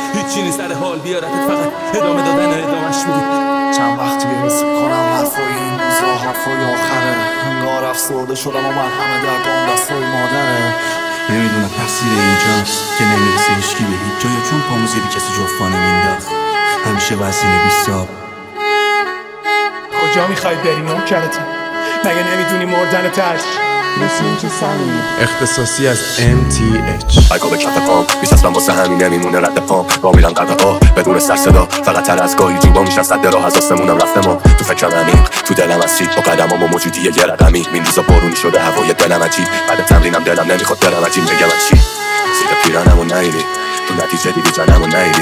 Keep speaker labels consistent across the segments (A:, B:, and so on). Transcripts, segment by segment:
A: هیچی نیست سر حال بیارتت فقط ادامه دادن ادامهش میدی.
B: چند وقتی حس میکنم حرفای این روزا حرفای آخره، انگار افسرده شدم و من همه دردام دستای مادره.
C: نمیدونم تقصیر اینجاست که نمیرسه هیچکی به هیچ جا، یا چون پامو زیر کسی جفا نمینداخت همیشه وزین بیستاب.
D: کجا میخوای بری نوکرتم؟ مگه نمیدونی مردن تش؟
C: اختصاصی از MTH.
E: بگو به کف پام میچسبم واسه همین نمیمونه رد پام، با میرم قرق آه بدون سر صدا، فقط تر از گاهی جوبا میشن صد راه از آسمونم رفتم تو فکرم عمیق، تو دلم از چی با قدمام و موجودی یه رقمی. این روزا بارونی شده هوای دلم عجیب، بعد تمرینم دلم نمیخواد برم عجیب بگم چی. زیر پیرانمو نیدی تو نتیجه دیدی جانمو نیدی،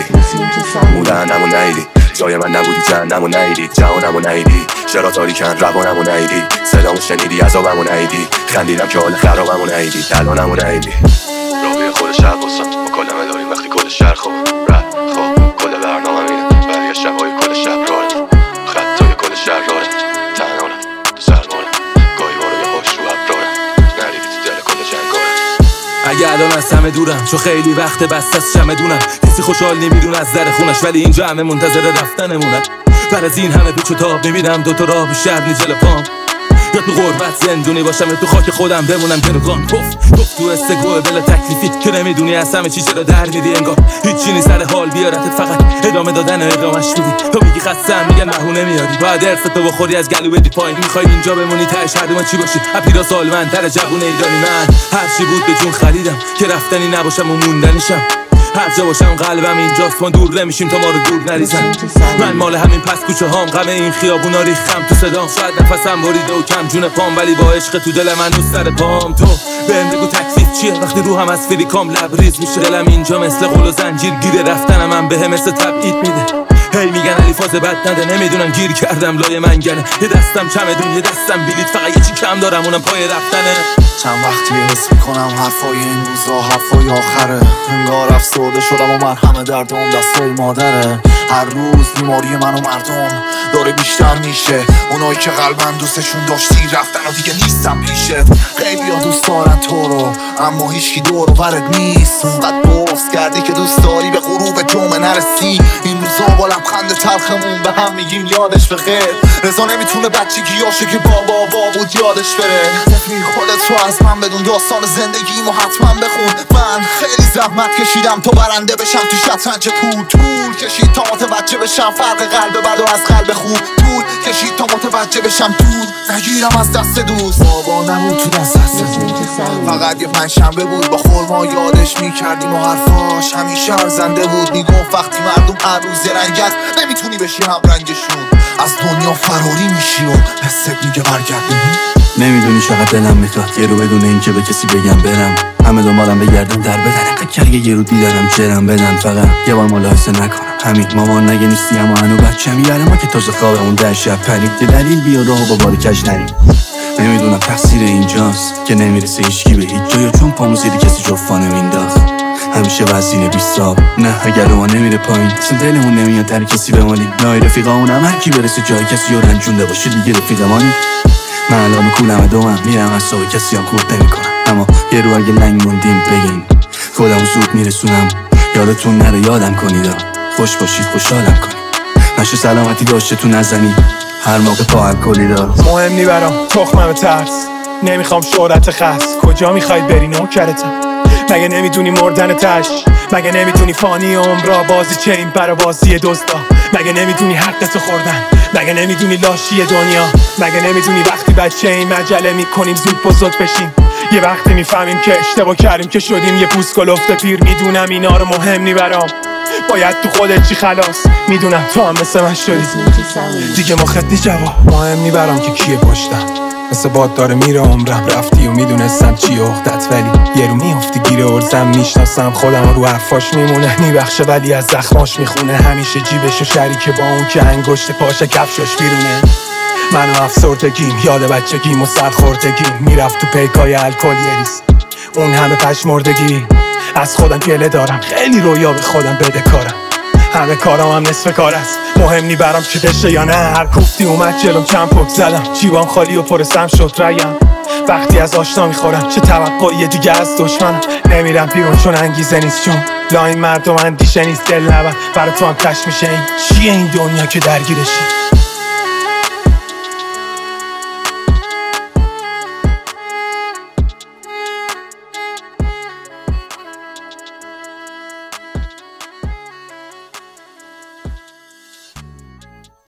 E: مولانمو نیدی جای من نبودی جهنمو نیدی، جهانمو نیدی چرا تاریکن روانمو نیدی، صدامو شنیدی عذابمو نیدی، خندیدم که حال خرابمو نیدی، الانمو نیدی. راهی خود شب واسم مکالمه داریم وقتی کل شهر خواب رد خواب کل برنامه میره برای شبای کل شب راره، خطای کل شهر راره، تنهانم تو سرمانم گاهی بارو یه هاش رو ابراره، نریدی تو دل کل جنگاره.
A: اگه الان از همه دورم چون خیلی وقت بست از شمدونم، کسی خوشحال نمیدون از در خونش ولی اینجا همه منتظر رفتنمونن. بعد از این همه پیچ و تاب میبینم دوتا راه بیشتر نیجل پام، یا تو غربت زندونی باشم یا تو خاک خودم بمونم گروگان. پف تو استگوه بلا تکلیفی که نمیدونی از همه چی چرا در میدی، انگار هیچی نیست سر حال بیارتت فقط ادامه دادن ادامهش میدی. تو میگی خستم میگن بهونه میاری، باید ارثتو بخوری از گلو بدی پایین، میخوای اینجا بمونی تهش هر چی باشی اپیرا سالمندتر جوون ایرانی. من هرچی بود به جون خریدم که رفتنی نباشم و موندنیشم، هر جا باشم قلبم اینجاست ما دور نمیشیم تا ما رو دور نریزن. من مال همین پس کوچه هام، غم این خیابونا ریختم تو صدام، شاید نفسم بریده و کم جون پام ولی با عشق تو دل من سر پام. تو بهم بگو تکلیف چیه وقتی روحم از فریکام لبریز میشه، دلم اینجا مثل قل و زنجیر گیره، رفتنم من بهم مثل تبعید میده. هی میگن علی فاز بد نده، نمیدونم گیر کردم لای منگنه، یه دستم چمدون یه دستم بلیط، فقط یه چی کم دارم اونم پای رفتنه.
B: چند وقتی حس میکنم حرفای این روزا حرفای آخره، انگار افسرده شدم و من همه دردام دستای مادره. هر روز بیماری من و مردم داره بیشتر میشه، اونایی که قلبم دوستشون داشتی رفتن و دیگه نیستم پیشت. خیلی ها دوست دارن تو رو اما هیچکی دور و برت نیست، اونقدر درست کردی که دوست داری به غروب جمعه نرسی. این روزا با لبخند تلخمون به هم میگیم یادش بخیر، رضا نمیتونه بچگیاشو که بابا بود یادش بره. تفریح خودت رو از من بدون، داستان زندگیمو حتما بخون. من خیلی زحمت کشیدم تا برنده بشم تو شطرنج پول، طول کشید تا متوجه بشم فرق قلب بد و از قلب خوب، طول کشید تا متوجه بشم دور نگیرم از دست دوست. بابا نمون تو دست فقط یه پنجشنبه بود با خورما یادش میکردیم و حرفاش همیشه ارزنده بود. میگفت وقتی مردم هر روز رنگت نمیتونی بشی هم رنگشون، از دنیا فراری میشی و حست میگه برگرد.
C: نمیدونی چقدر دلم میخواد یه رو بدون این که به کسی بگم برم، همه دنبالم بگردن در بدن، انقدر کرگه یه رو دیدنم جرم بدن، فقط یه بار ملاحظه نکنم همین مامان نگه نیستی اما هنو بچه میبره ما که تازه خوابمون در شب پرید، یه دلیل بیا راه با بار کج نریم. نمیدونم تقصیر اینجاست که نمیرسه هیچکی به هیچ جا، یا چون پامو زیر کسی جفا نمینداخت همیشه وزین بیستاب. نه اگر ما نمیره پایین اصلا دلمون نمیاد در کسی بمانیم، نای رفیقامونم هر کی برسه جای کسی رو رنجونده باشه دیگه رفیقمانی. من الان کولم دومم میرم از صاحب کسی هم خورد نمی کنم، اما یه رو اگه لنگ موندیم بگین خودم زود میرسونم. یادتون نره یادم کنید، خوش باشید خوشحالم کنید، نشه سلامتی داشته تو نزنی هر موقع پا الکلی دار.
D: مهم نی برام تخمم ترس، نمیخوام شهرت خاص. کجا میخوای بری نوکرتم؟ مگه نمیدونی مردن تش؟ مگه نمیدونی فانی عمرا بازی چه این برا بازی دزدا؟ مگه نمیدونی حقتو خوردن؟ مگه نمیدونی لاشی دنیا؟ مگه نمیدونی وقتی بچه این مجله میکنیم زود بزرگ بشیم؟ یه وقتی میفهمیم که اشتباه کردیم که شدیم یه پوست گلفت پیر. میدونم اینا رو مهم نی برام، باید تو خودت چی خلاص. میدونم تو هم مثل من شدی دیگه مخت نی جواب. مهم نی برام که کیه پشتم، مثل باد داره میره عمرم. رفتی و میدونستم چیه اختت ولی یه رو میافتی گیره ارزم. میشناسم خودم رو حرفاش میمونه، میبخشه ولی از زخماش میخونه. همیشه جیبشو شریکه با اون که انگشت پاش کفشش بیرونه. من و افسردگیم یاد بچگیم و سرخوردگیم میرفت تو پیکای الکل یه ریز. اون همه پشمردگی از خودم گله دارم، خیلی رویا به خودم بده کارم. همه کارام هم نصف کار است، مهم نی برام چه بشه یا نه. هر کوفتی اومد جلوم چند پک زدم، جیبام خالی و پرسم شد ریم. وقتی از آشنا میخورم چه توقعی دیگه از دشمنم. نمیرم بیرون چون انگیزه نیست، چون لا این مردم اندیشه نیست دل نبر برای تو هم تش میشه این چیه این دنیا که درگیرشی